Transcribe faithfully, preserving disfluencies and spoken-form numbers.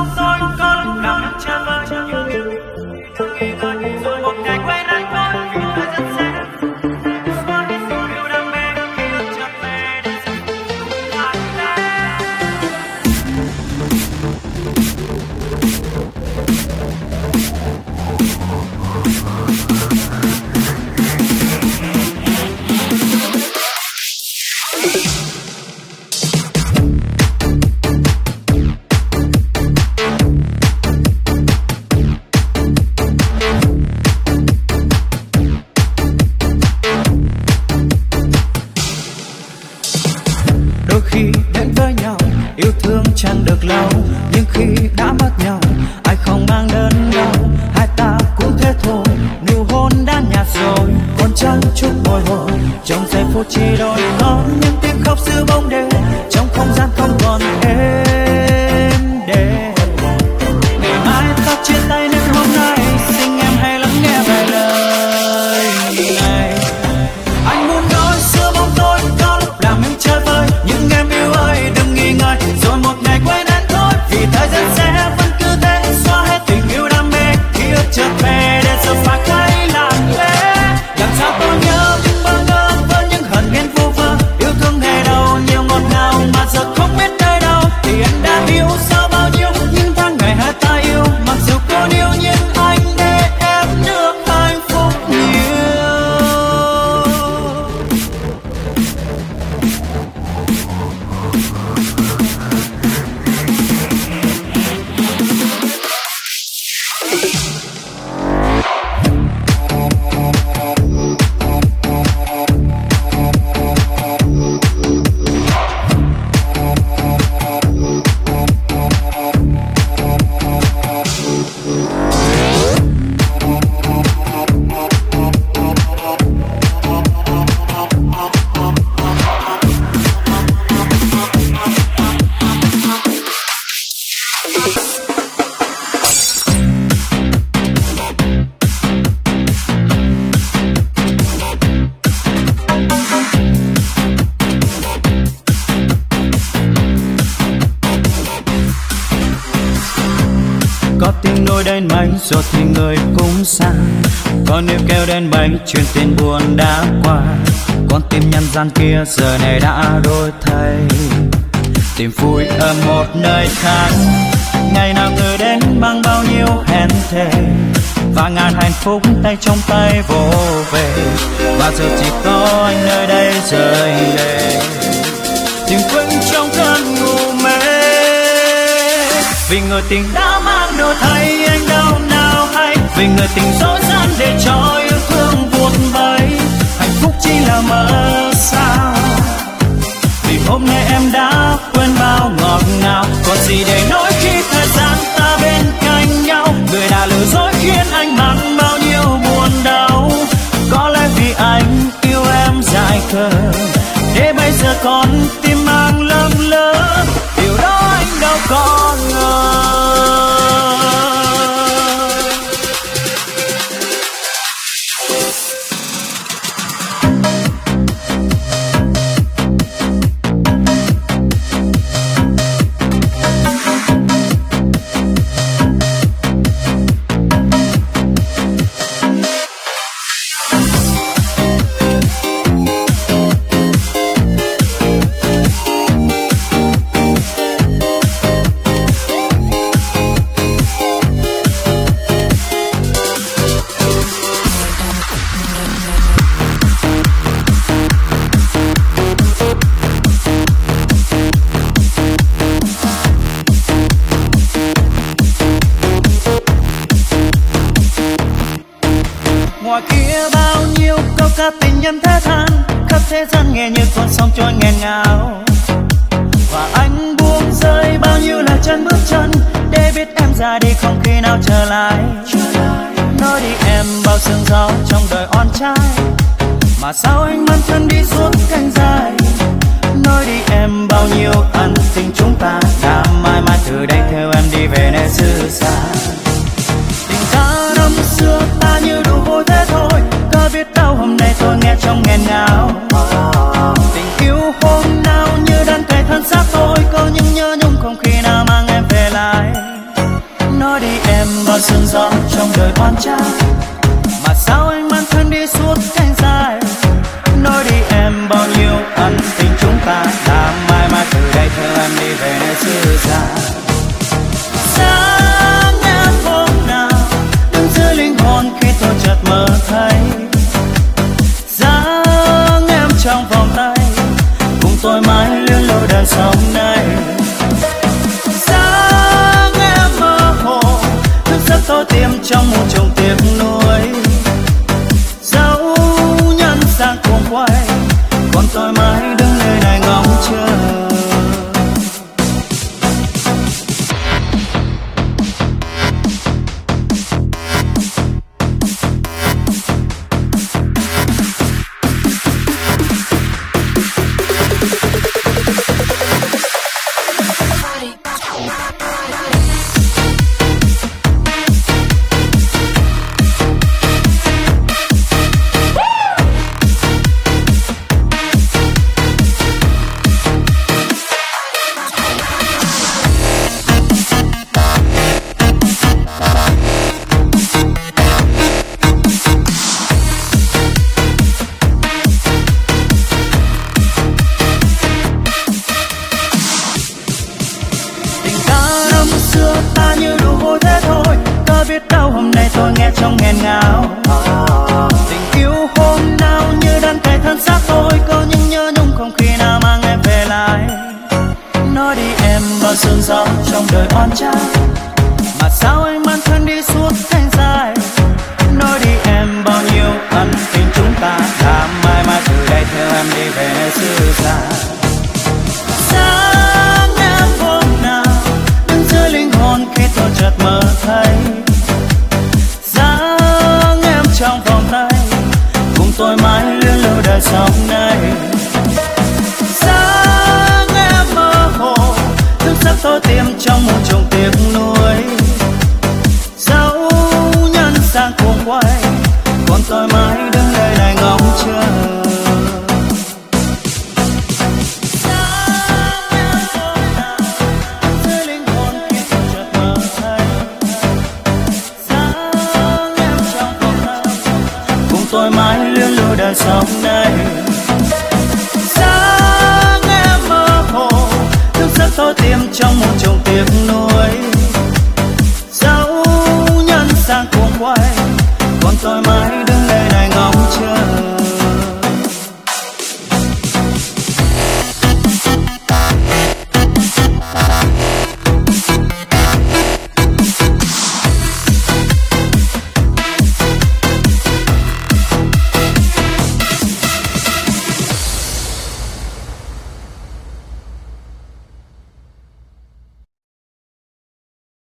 bóng tôi có lúc nào em chơi vơi những điều đừng nghi ngờ rồi một ngày quay lại tôi vì thời gian sẽ xóa hết tình yêu đam mê khi được trở về để dần lại chẳng được lâu, nhưng khi đã mất nhau ai không mang đến đâu, hai ta cũng thế thôi, nụ hôn đã nhạt rồi còn chẳng chút bồi hồi, trong giây phút chỉ đôi ngón những tiếng khóc giữa bóng đêm trong không gian không còn êm đềm. Ngày mai ta chia tay nên hôm nay xin em hãy lắng nghe vài lời này. Anh muốn nói giữa bóng tối có lúc làm em chơi vơi, nhưng em yêu ơi đừng nghi ngờ rồi một ngày quay đến thôi, vì thời gian sẽ vẫn cứ thế xóa hết tình yêu đam mê khi ước trở về để giờ phải thấy lặng lẽ. Làm sao tôi nhớ những bơ ngơ với những hận ghen vô vơ, yêu thương ngày đầu nhiều ngọt ngào mà giờ không biết nơi đâu, thì anh đã yêu sao bao nhiêu những tháng ngày hai ta yêu, mặc dù cô yêu nhưng anh để em được hạnh phúc nhiều. Có tiếng nối đến mấy rồi thì người cũng xa, có níu kéo đến mấy chuyện tình buồn đã qua, con tim nhân gian kia giờ này đã đổi thay, tìm vui ở một nơi khác. Ngày nào người đến mang bao nhiêu hẹn thề và ngàn hạnh phúc tay trong tay vỗ về, và giờ chỉ có anh nơi đây rơi lệ, tìm quên trong cơn ngủ mê, vì người tình đã mang đổi thay anh đâu nào hay, vì người tình dối gian để cho yêu thương buồn vây, hạnh phúc chỉ là mơ sao, vì hôm nay em đã quên bao ngọt ngào, còn gì để nói khi thời gian ta bên cạnh nhau, người đã lừa dối khiến anh mang bao nhiêu buồn đau, có lẽ vì anh yêu em dại khờ để bây giờ còn tim mang lâng lơ, điều đó anh đâu có ngờ. Ngoài kia bao nhiêu câu ca tình nhân thế than, khắp thế gian nghe như con sóng trôi nghẹn ngào, và anh buông rơi bao nhiêu lời chân bước chân để biết em ra đi không khi nào trở lại. Nói đi em bao sương gió trong đời oan trai, mà sao anh mang thân đi suốt cánh dài. Nói đi em bao nhiêu ân tình chúng ta đã mãi mãi từ đây theo em đi về nơi xứ xa. Tình ta năm xưa ta như đủ vui thế thôi, có biết đâu hôm nay tôi nghe trong nghẹn ngào. Tình yêu hôm nào như đàn cây thân xác tôi, có những nhớ nhung không khi nào mang em về lại. đời oan trái, mà sao anh mang thân đi suốt cánh dài. Nói đi em bao nhiêu ân tình chúng ta đã mãi mãi từ đây theo em đi về nơi xứ xa. Sáng em hôm nào đứng giữa linh hồn khi tôi chợt mơ thấy dáng em trong vòng tay, cùng tôi mãi luyến lối đời sống này. Sáng em mơ hồ thức giấc tôi tìm trong một chồng tiếc nuối, dẫu nhân sang cuồng quay còn tôi mãi đứng nơi này ngóng chờ. Trong nghẹn ngào tình yêu hôm nào như đang cài thân xác tôi, có những nhớ nhung không khi nào mang em về lại. Nói đi em bao sương gió trong đời oan trái, mà sao anh mang thân đi suốt cánh dài. Nói đi em bao nhiêu ân tình chúng ta đã mãi mãi từ đây theo em đi về nơi xứ xa. Sáng em hôm nào đứng giữa linh hồn khi tôi chợt mơ thấy trong vòng tay, cùng tôi mãi luyến lưu đời sống này. Sáng em mơ hồ thức giấc tôi tìm trong một chồng tiếc nuối, dẫu nhân sang cuồng quay còn tôi mãi đứng nơi này ngóng chờ. Tôi mãi luyến lưu đời sống này. Sáng em mơ hồ thức giấc tôi tìm